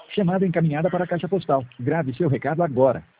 Chamada encaminhada para a caixa postal. Grave seu recado agora.